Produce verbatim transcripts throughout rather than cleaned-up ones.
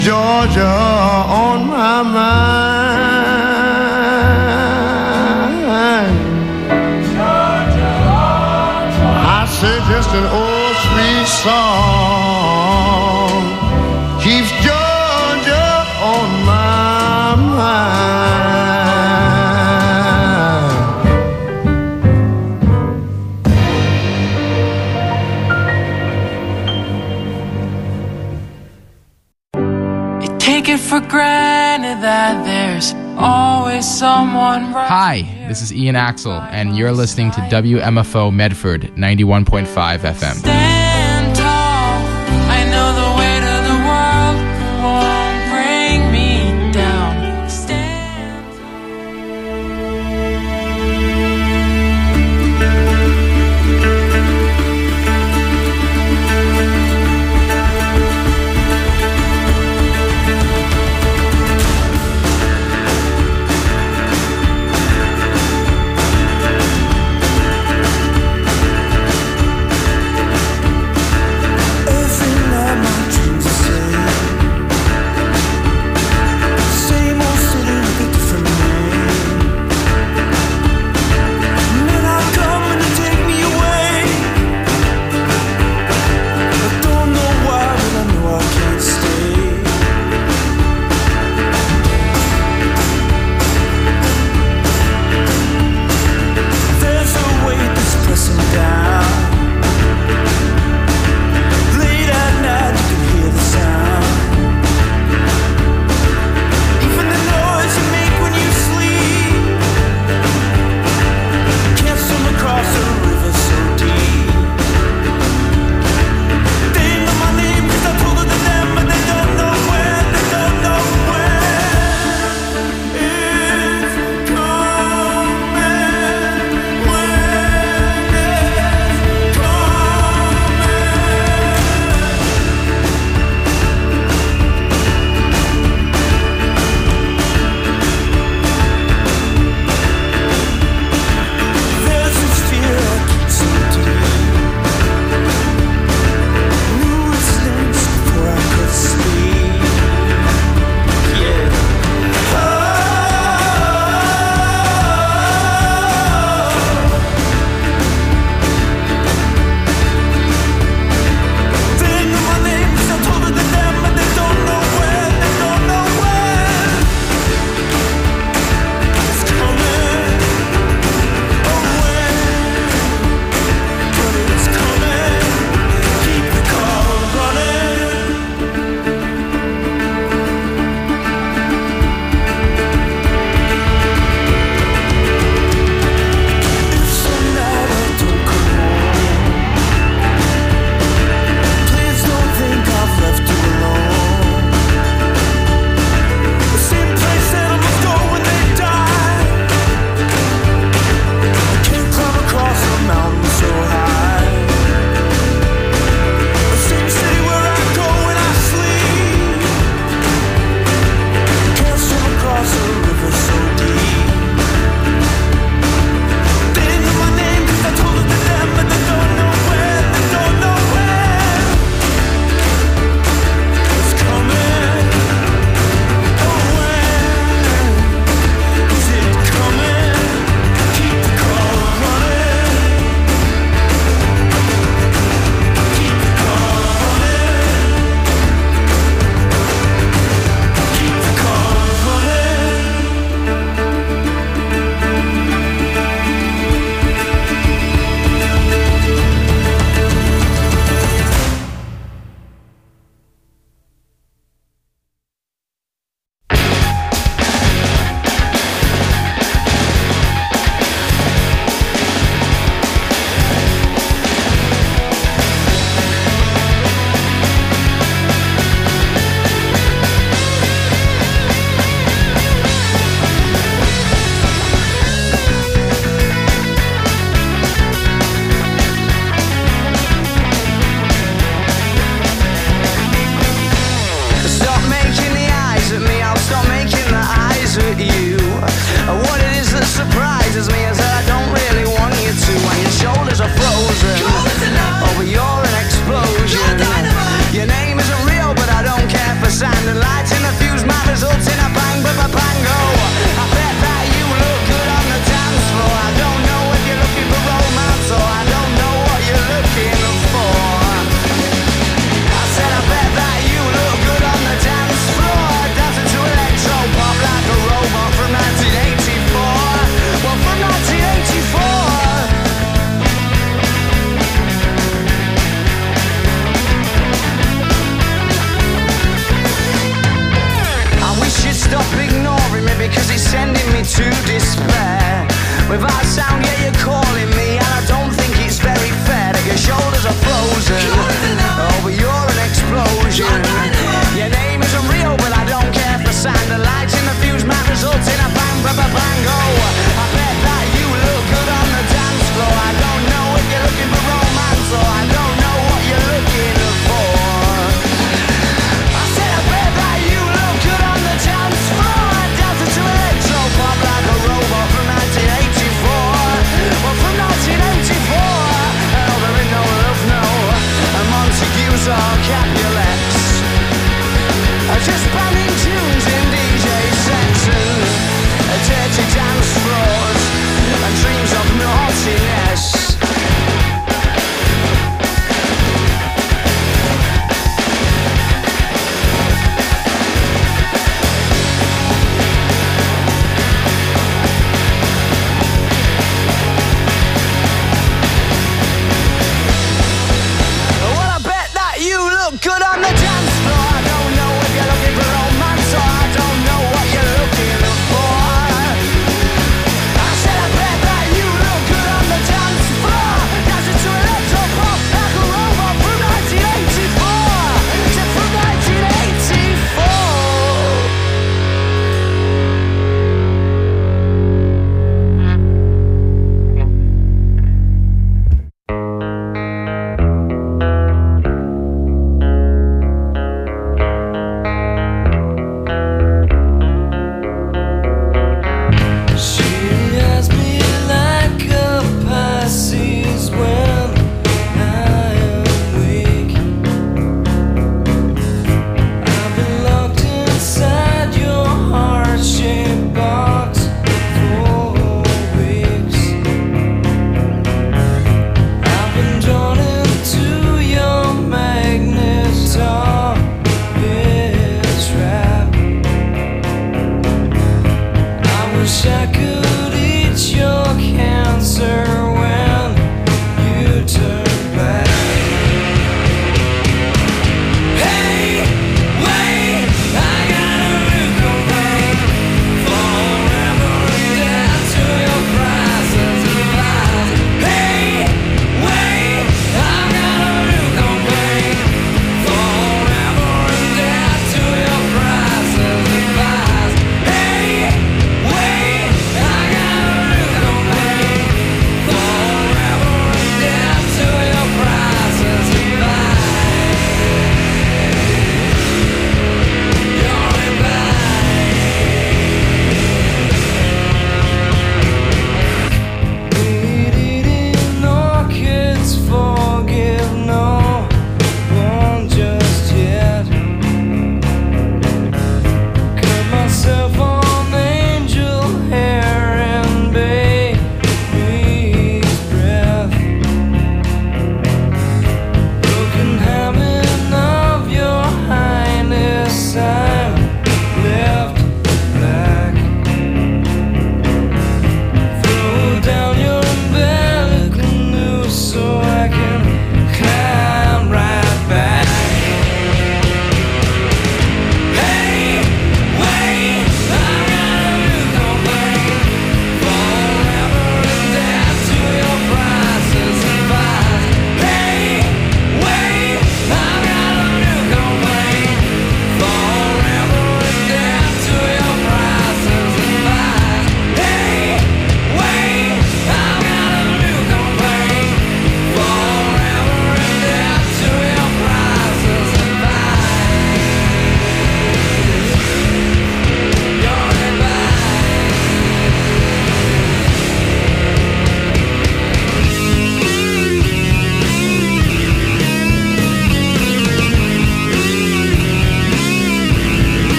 Georgia on my mind. Georgia on my mind. I say just an old sweet song keeps Georgia on my mind. You take it for granted that there's always someone right. Hi, this is Ian Axel, and you're listening to W M F O Medford ninety-one point five F M. Stand tall. I know the weight of the world won't bring me down. Stand because it's sending me to despair. Without sound, yeah, you're calling me, and I don't think it's very fair that your shoulders are frozen. Oh, but you're an explosion. Your name isn't real, but I don't care for sound. The lights in the fuse might result in a bang, bang, bang, bang. Oh, I bet that you look good on the dance floor. I don't know if you're looking for romance, or I don't know what you're looking for. I said I bet that you look good on the dance floor. I danced to electro pop like a robot from nineteen eighty-four. Well, from nineteen eighty-four, oh, there ain't no love, no. And Montagues or Capulets.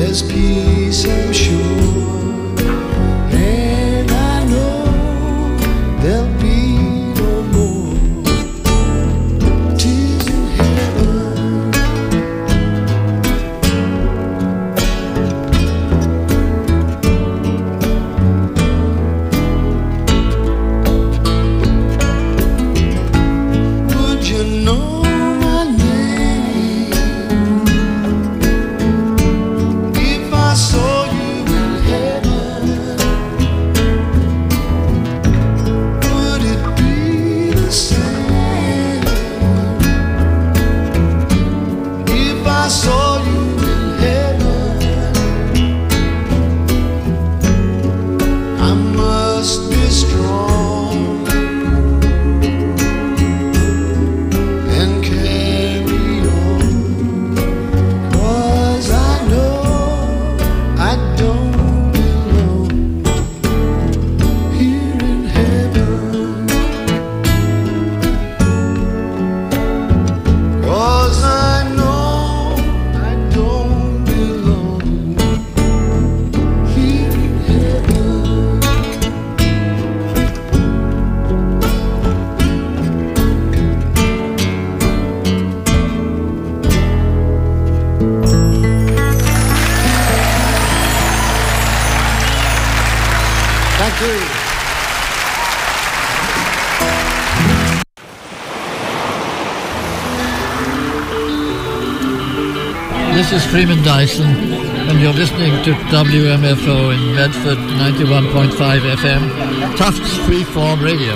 There's peace, I'm sure, and I know there'll be no more tears in heaven. Would you know my name if I saw you in heaven? Would it be the same if I saw you in heaven? I must be strong and carry on, 'cause I know I don't belong here in heaven. 'Cause I know I don't belong here in heaven. Thank you. This is Freeman Dyson, and you're listening to W M F O in Medford, ninety-one point five F M, Tufts Freeform Radio.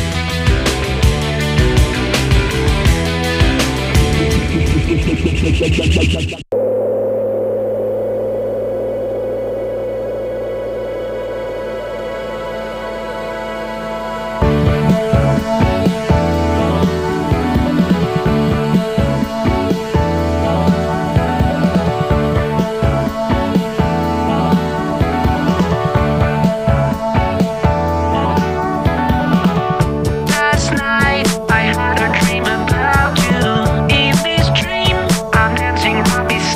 Last night I had a dream about you. In this dream I'm dancing right beside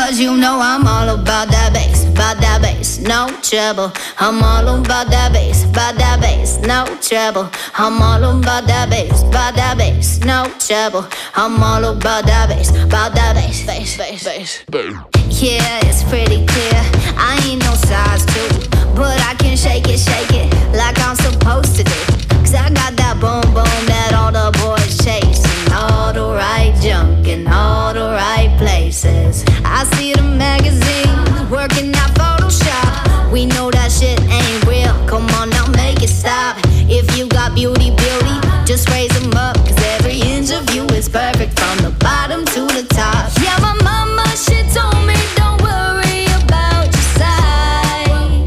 Because you know I'm all about that bass, about that bass, no trouble. I'm all about that bass, about that bass, no trouble. I'm all about that bass, about that bass, no trouble. I'm all about that bass, about that bass, bass, bass, bass. Yeah, it's pretty clear. I ain't no size two, but I can shake it, shake it like I'm supposed to do. Cause I got that boom boom that all the boys chase, and all the right junk in all the right places. I see the magazines working out Photoshop. We know that shit ain't real. Come on now, make it stop. If you got beauty, beauty, just raise them up. Cause every inch of you is perfect from the bottom to the top. Yeah, my mama, she told me don't worry about your size.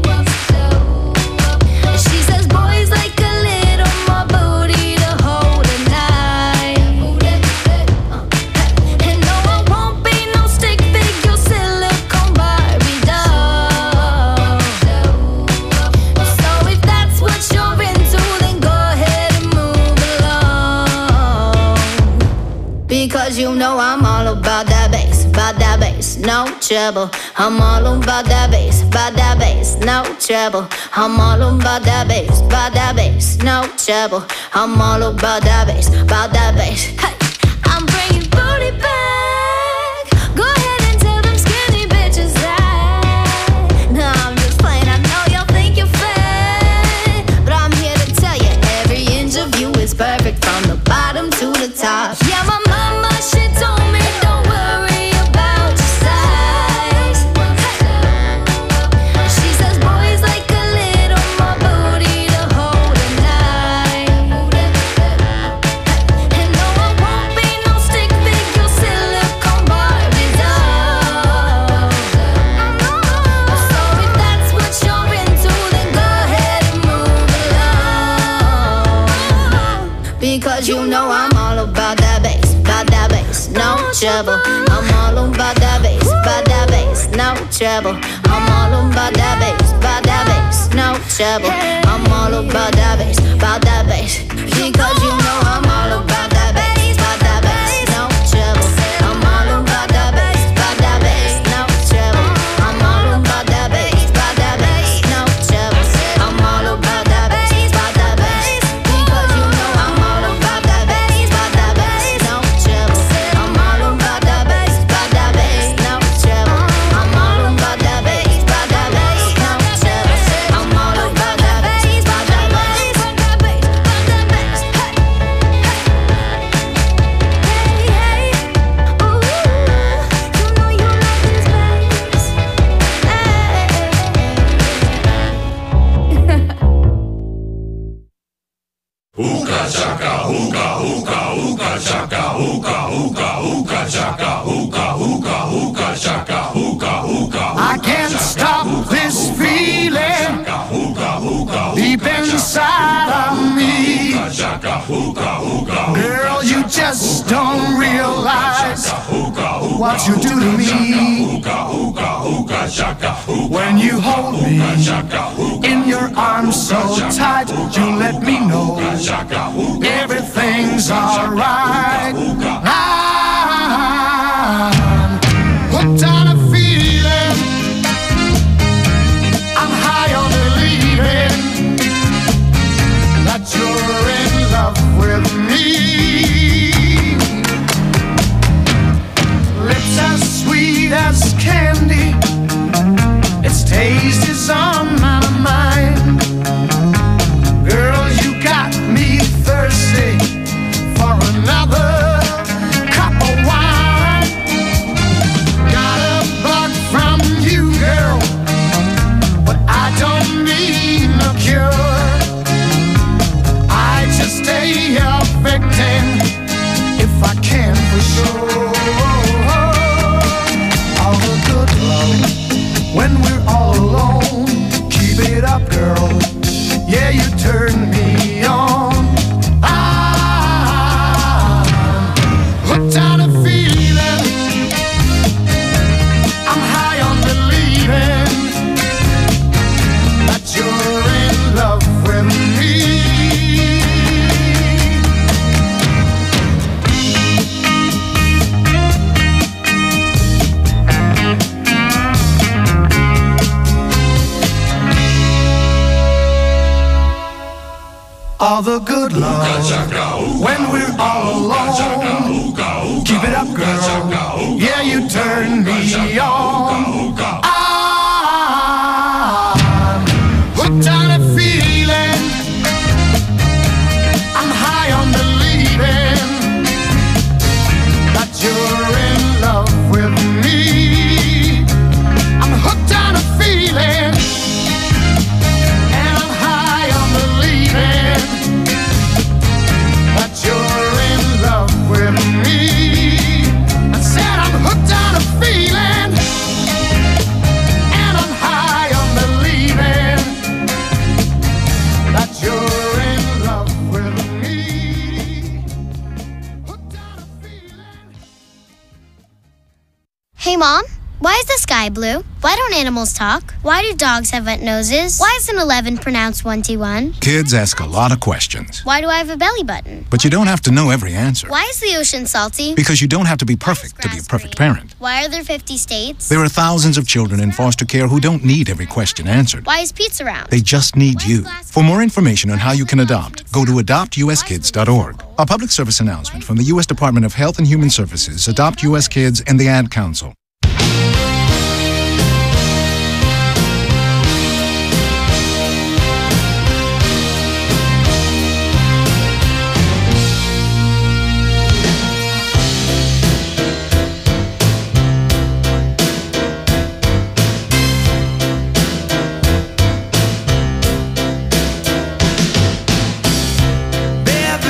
She says boys like a little more booty to hold at night. And no, I won't be no stick figure silicone Barbie doll. So if that's what you're into, then go ahead and move along. Because you know I'm all about that bass, about that bass, no trouble. I'm all about that bass, about that bass, no trouble. I'm all about that bass, about that bass, no trouble. I'm all about that bass, about that bass. Hey, I'm bringing booty back. Go ahead and tell them skinny bitches that. No, I'm just playing. I know y'all think you're fat, but I'm here to tell you every inch of you is perfect from the bottom to the top. Yeah, my mama, she told me don't worry about your size. She says boys like a little more booty to hold at night. And no, I won't be no stick figure silicone Barbie doll. So if that's what you're into, then go ahead and move along. Because you know I'm all about that bass, about that bass, no trouble. I'm all about that bass, about that bass, no trouble. I'm all about that bass, about that bass, no trouble. I'm all about that bass, about that bass. Because you know I'm all about that bass, about that bass, no trouble. I'm all about that bass, about that bass, no trouble. I'm all about that bass, about that bass, no trouble. I'm all about that bass, about that bass. Because you know I'm all about that bass, about that bass, no trouble. I'm all about that bass, about that bass, no trouble. I'm all about that bass, about that bass, no trouble. I'm all about that bass, about that bass, about that bass, about that bass. Hey, hey, hey, ooh, you know you love this bass. Hookah chaka, hookah, hookah, hookah chaka, hookah, hookah, hookah chaka, hookah, hookah, hookah chaka, hookah, hookah. I can't stop this feeling deep inside of me. Girl, you just don't realize what you do to me. When you hold me in your arms so tight, you let me know everything's alright. I'm hooked on a feeling. I'm high on believing that you're in love with me. Lips as sweet as candy, its taste is on my mind. Girl, you got me thirsty for another cup of wine. Got a bug from you, girl, but I don't need no cure. I just stay a victim if I can for sure. All the good love when we're all alone. Keep it up, girl. Yeah, you turn me on. I'm hooked on a feeling. I'm high on believing that you're in love with me. all the good love when we're all alone. Keep it up, girl. Yeah, you turn me on. I'm hooked on a feeling. I'm high on believing that you're in love with me. I'm hooked on a feeling. You're in love with me. I said I'm hooked on a feeling, and I'm high on believing that you're in love with me. Hooked on a feeling. Hey, Mom, why is the sky blue? Why don't animals talk? Why do dogs have wet noses? Why is an eleven pronounced twenty-one? Kids ask a lot of questions. Why do I have a belly button? But you don't have to know every answer. Why is the ocean salty? Because you don't have to be perfect to be a perfect parent. Why are there fifty states? There are thousands of children in foster care who don't need every question answered. Why is pizza round? They just need you. For more information on how you can adopt, go to adopt u s kids dot org. A public service announcement from the U S Department of Health and Human Services, Adopt U S Kids, and the Ad Council.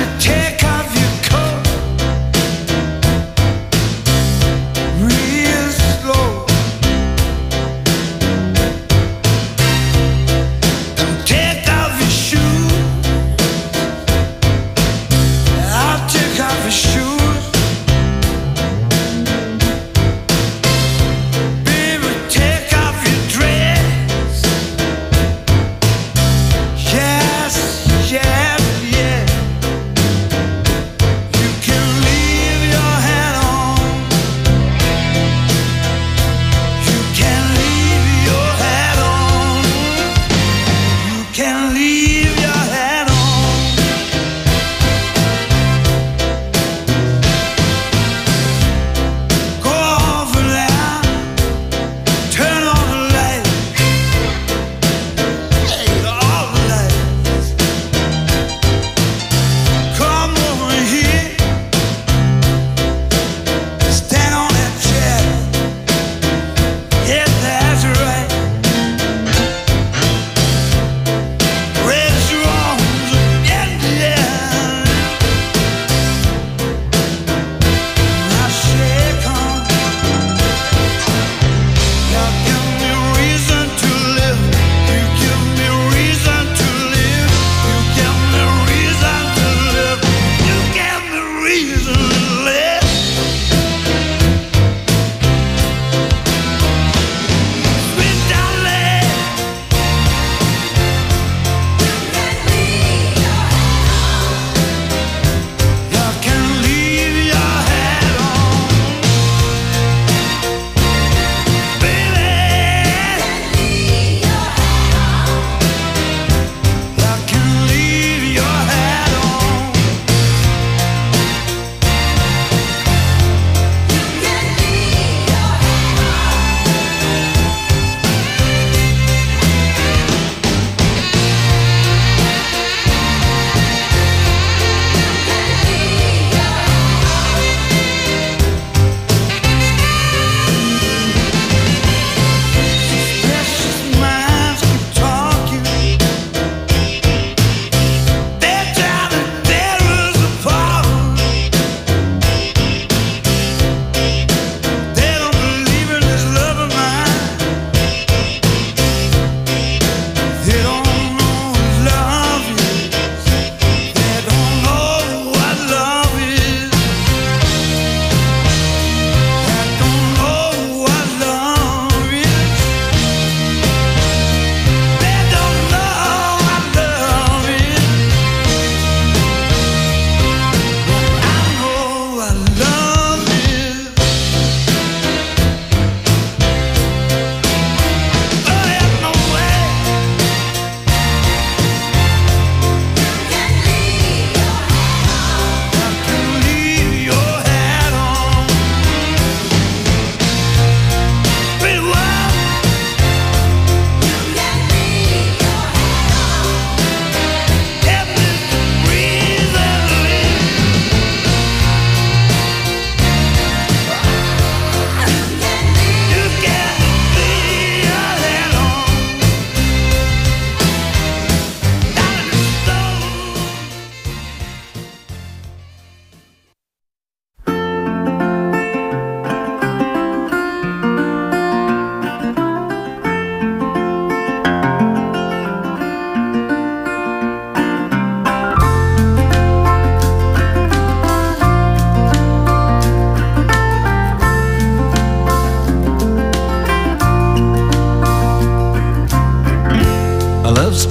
Real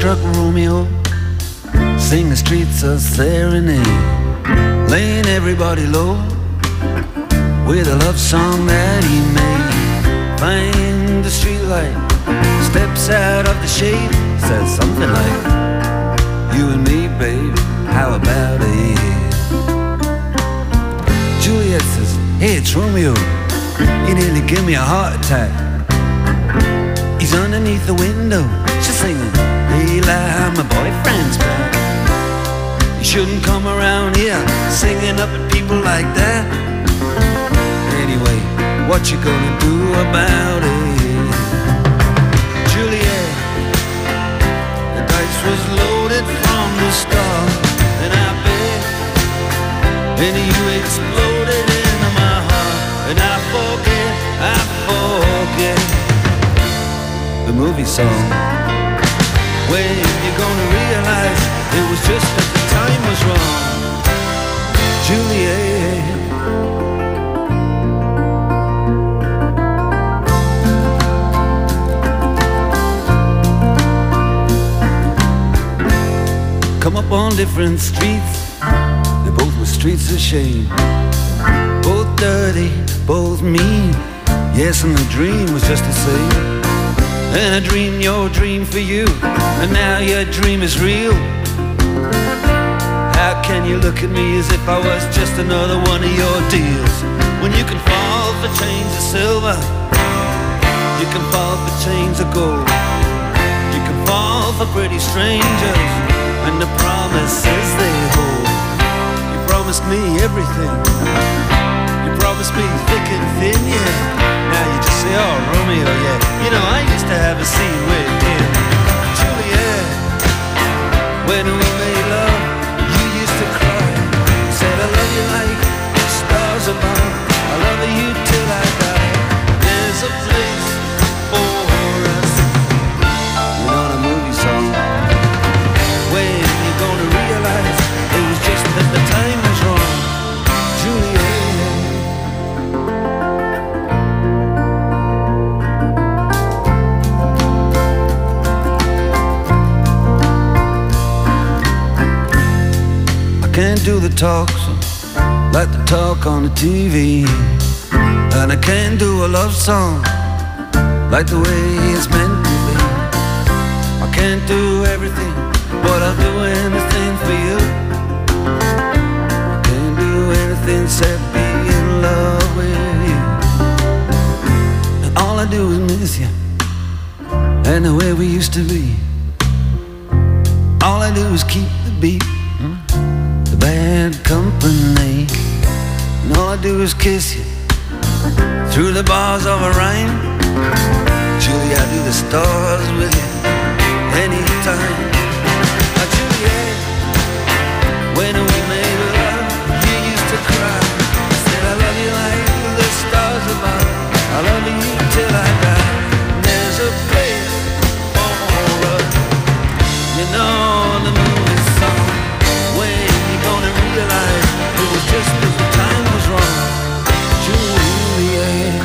love-struck Romeo, sing the streets a serenade, laying everybody low with a love song that he made. Find the streetlight, steps out of the shade, says something like, you and me, babe, how about it? Juliet says, hey, it's Romeo, you nearly gave me a heart attack. He's underneath the window, she's singing, hey, lie, my boyfriend's back. You shouldn't come around here singing up at people like that. Anyway, what you gonna do about it? Juliet, the dice was loaded from the start, and I bet, and you exploded into my heart, and I forget, I forget the movie song. When you gonna realize it was just that the time was wrong, Juliet. Come up on different streets, they both were streets of shame, both dirty, both mean. Yes, and the dream was just the same. And I dreamed your dream for you, and now your dream is real. How can you look at me as if I was just another one of your deals? When you can fall for chains of silver, you can fall for chains of gold, you can fall for pretty strangers and the promises they hold. You promised me everything, you promised me thick and thin, yeah. Now you just say, oh, Romeo, yeah. You know, I used to have a scene with him, Juliet. When we made love, you used to cry, said I love you like the stars above, I love you till I die. There's a place for us. You know the movie song. When you gonna realize it was just that the time was wrong, Juliet. I can't do the talk so like the talk on the T V, and I can't do a love song like the way it's meant to be. I can't do everything, but I'll do anything for you. I can't do anything except be in love with you. And all I do is miss you, and the way we used to be. All I do is keep the beat, the bad company. And all I do is kiss you through the bars of a rhyme. Julie, I do the stars with you anytime. Juliet, when we made love, you used to cry, said I love you like the stars above, I love you till I die. There's a place for us, you know the movie song. When you gonna realize it was just that the time was wrong, Juliet.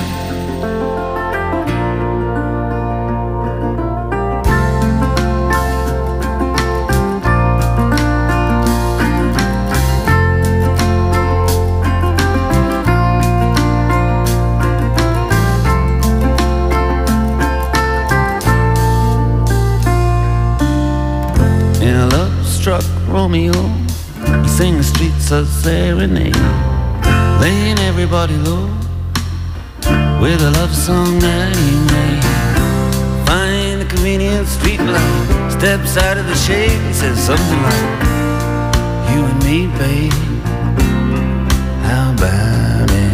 Struck Romeo, he sang the streets a serenade, laying everybody low with a love song that he made. Find a convenient street light, steps out of the shade, he says something like, you and me, babe, how about it?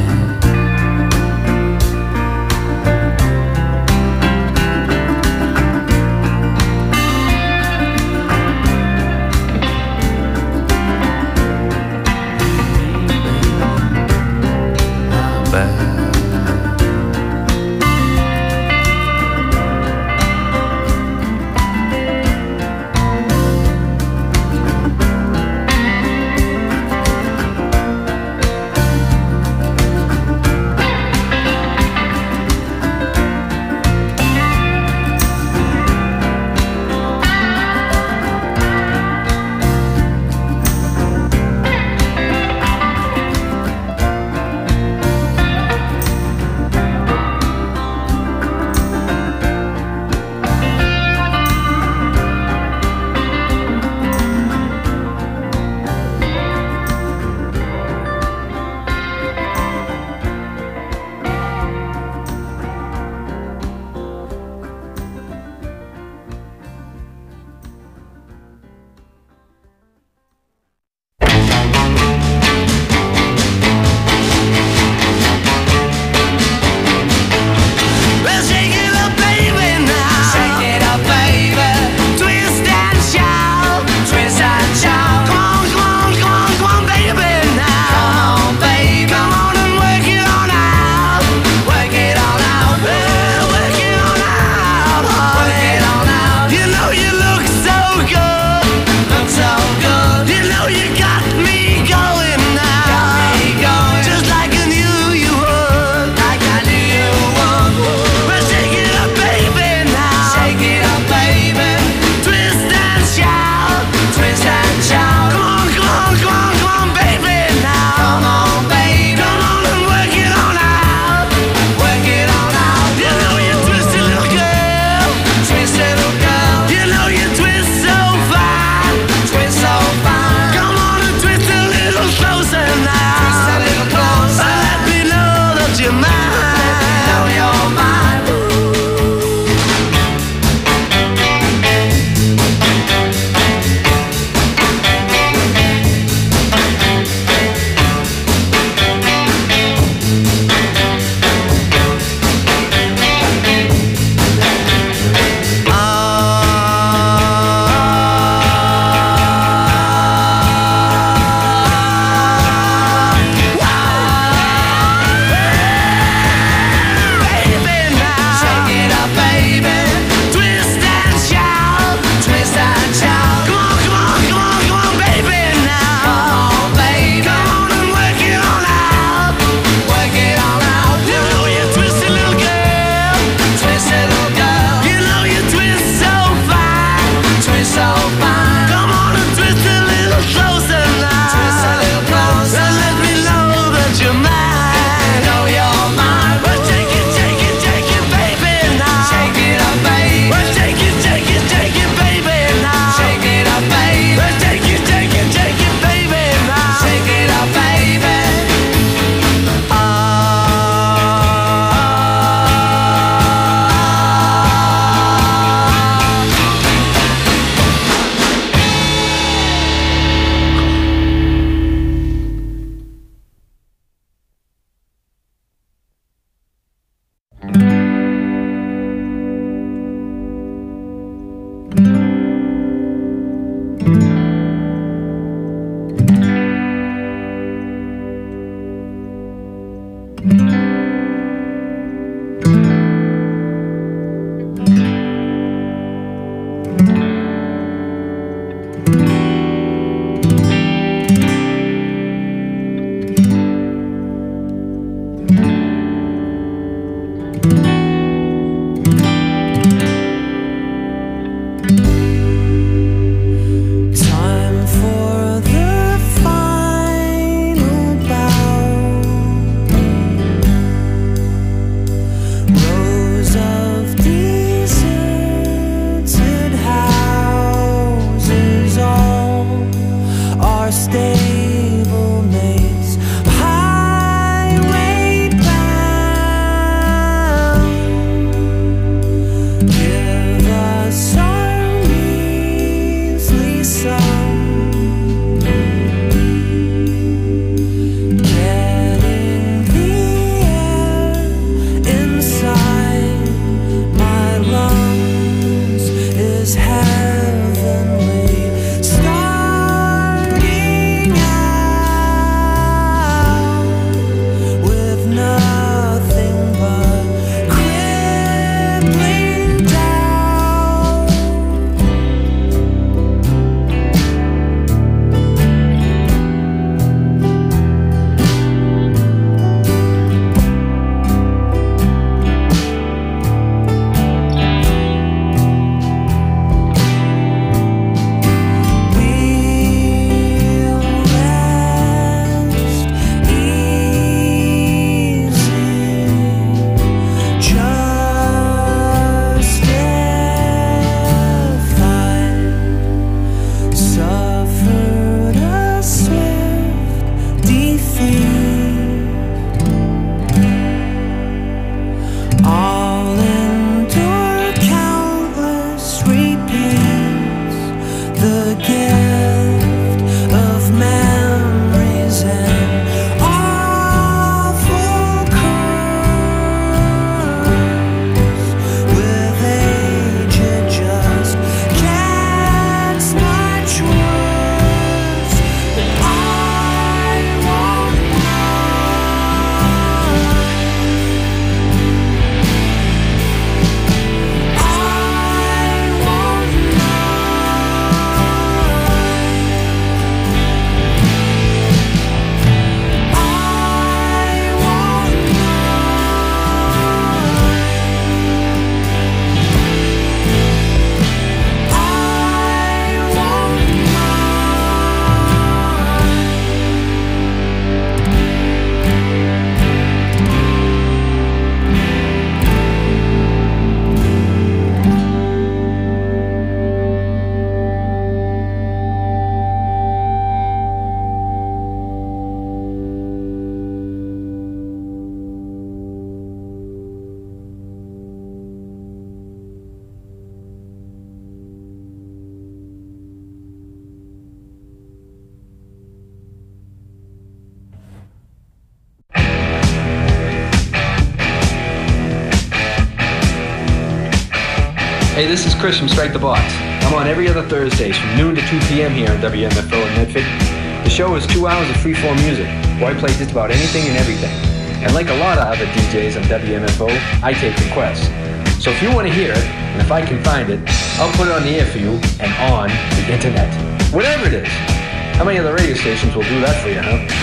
Hey, this is Chris from Strike the Box. I'm on every other Thursdays from noon to two p.m. here on W M F O in Medford. The show is two hours of free-form music, where I play just about anything and everything. And like a lot of other D Js on W M F O, I take requests. So if you want to hear it, and if I can find it, I'll put it on the air for you and on the internet. Whatever it is. How many other radio stations will do that for you,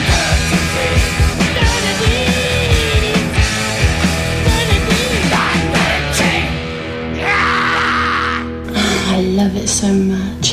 huh? I love it so much.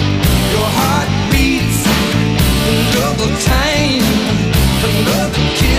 Time, another kiss.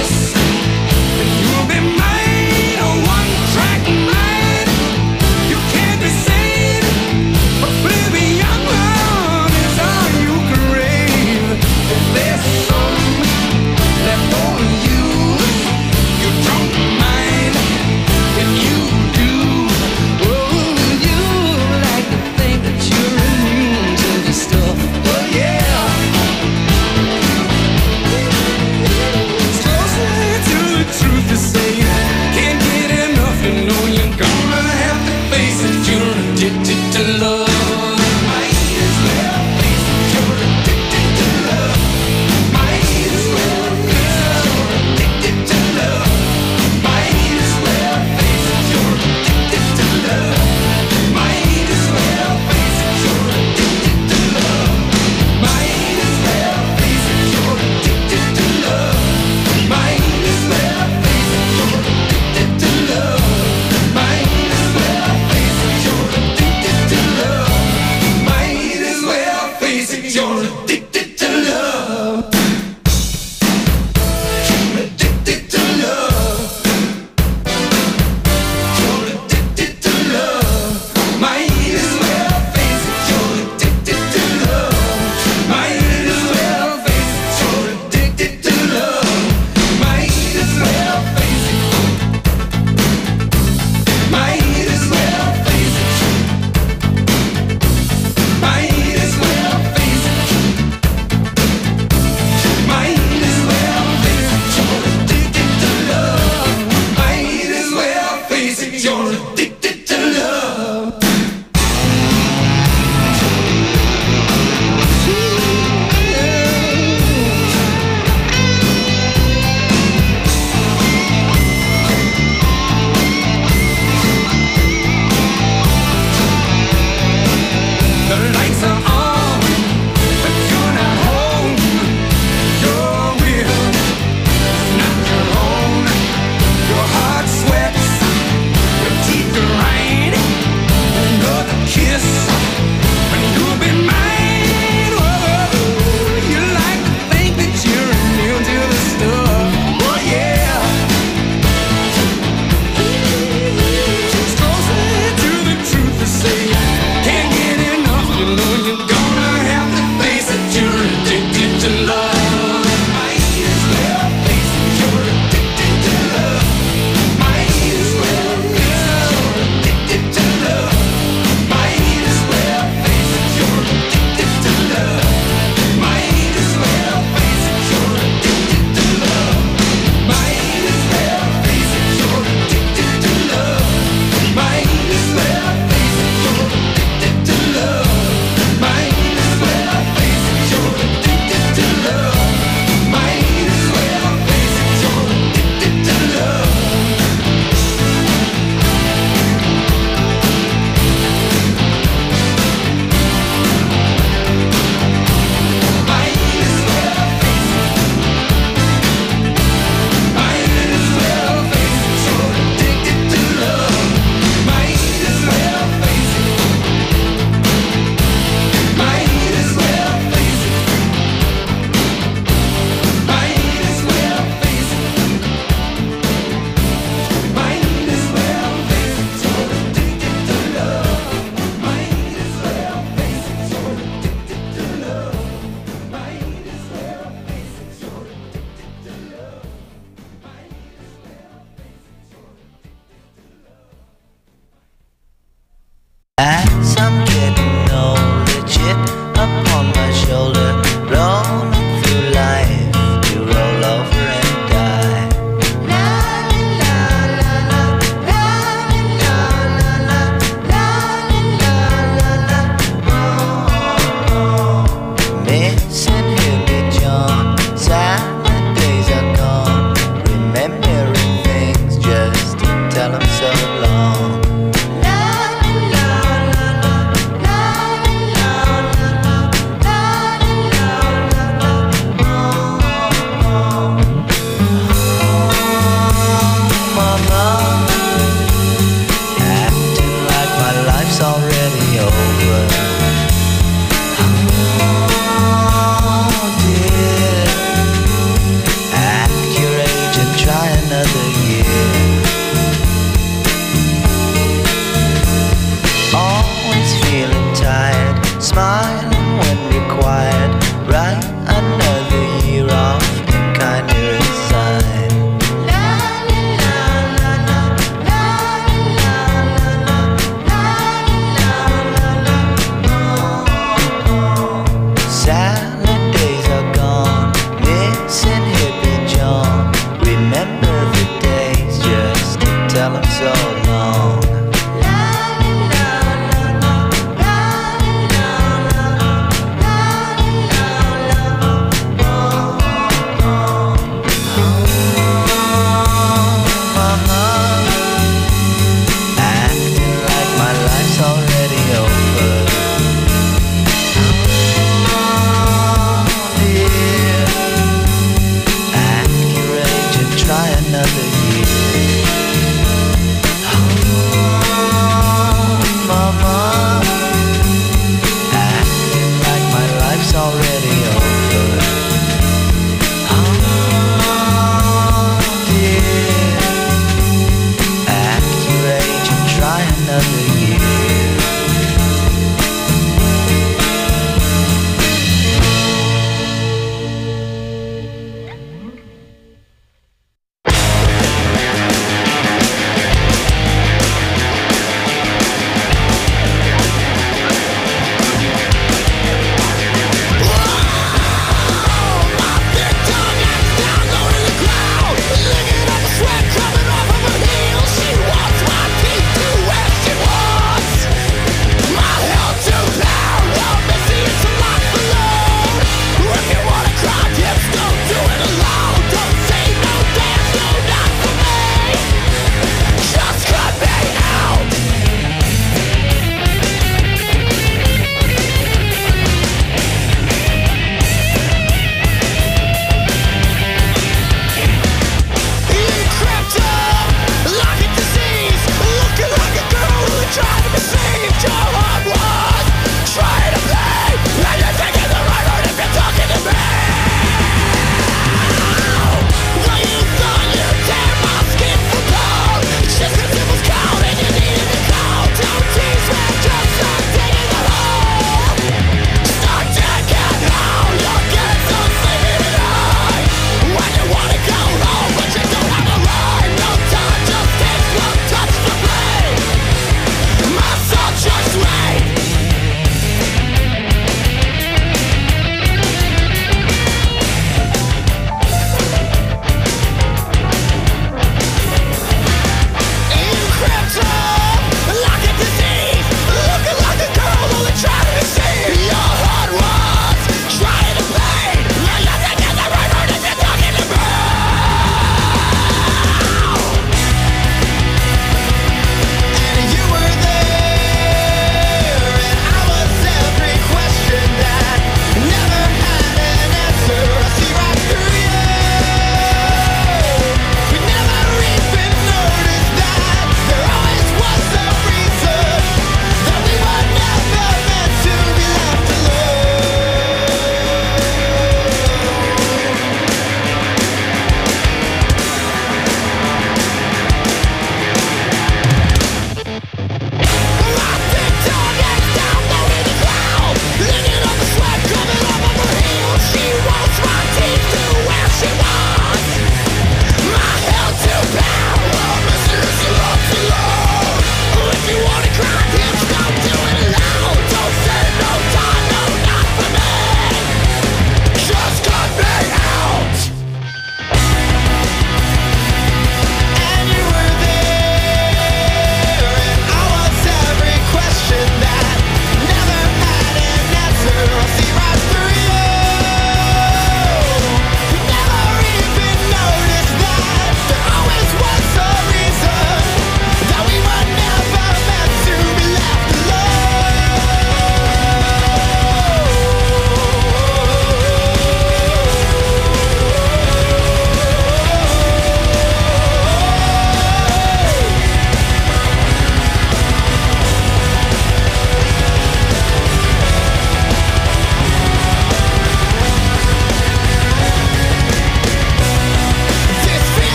As